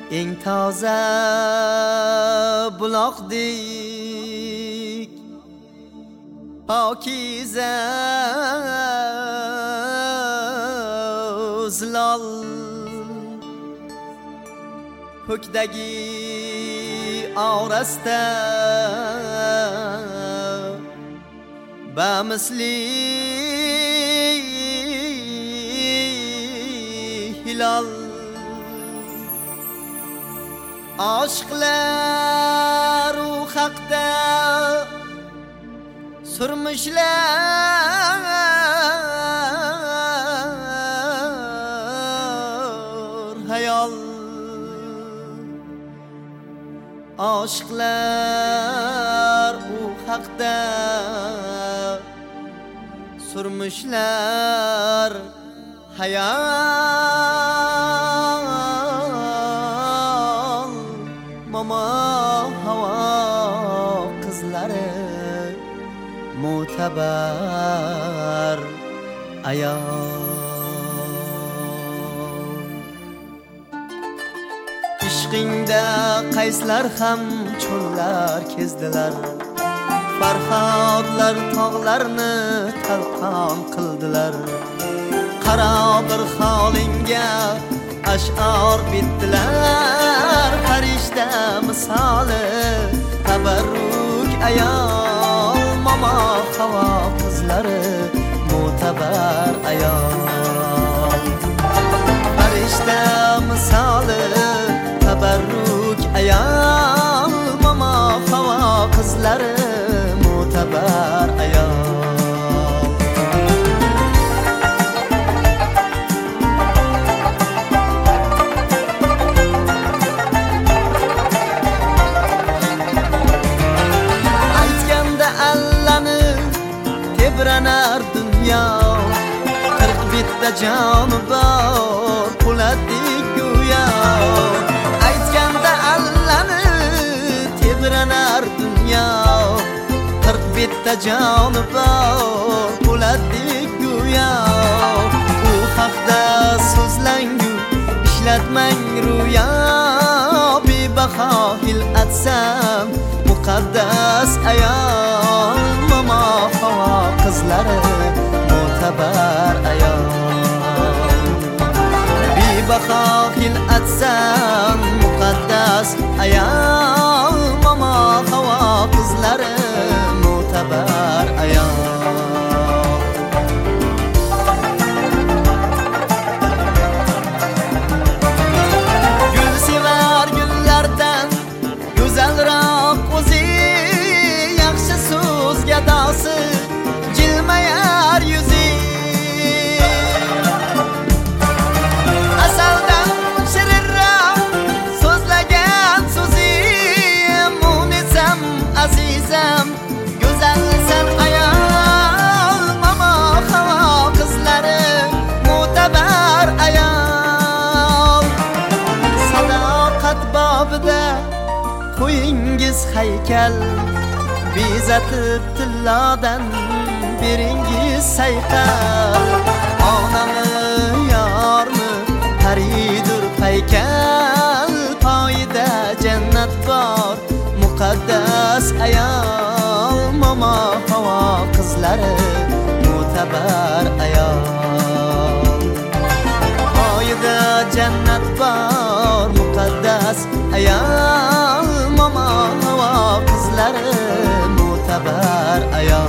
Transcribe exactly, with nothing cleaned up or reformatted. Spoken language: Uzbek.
eng toza buloqdek pokiza zilol ko'kdagi orasida bamisli hilol aşklar u haqda sürmüşler hayal aşklar u haqda sürmüşler hayal mama hava kızları mutabar ayol ishqingda qayslar ham cho'llar kezdilar farhodlar tog'larni talqon qildilar qaro bir holingga ash'or bitdilar farishta misoli tabarruk ayol mama havo qizlari mo'tabar ayol farishta misoli tabarruk ayol mama havo qizlari mo'tabar ayol tebranar dünya qirq bitta joni bor po'latdek go'yo aytganda allani tebranar dünya qirq bitta joni bor po'latdek go'yo u haqda so'zlangu ishlatmang ro'yo bebaho hil'atsam muqaddas ayol mama havo qizlari mo'tabar ayol bebaho hil'atsam muqaddas ayol mama havo qizlari mo'tabar ayol gul sevar gullardan go'zalroq o'zi yaxshi so'z gadosi jilmayar yuzi asaldan shirinroq so'zlagan so'zi munisam azizam go'zalsan ayol mama havo qizlari mo'tabar ayol sadoqat bobida qo'yingiz haykal bezatib tillodan beringiz sayqal onami yormi paridur paykal poyida jannat bor muqaddas ayol mama havo qizlari mo'tabar ayol poyida jannat bor muqaddas ayol mama havo qizlari mo'tabar ayol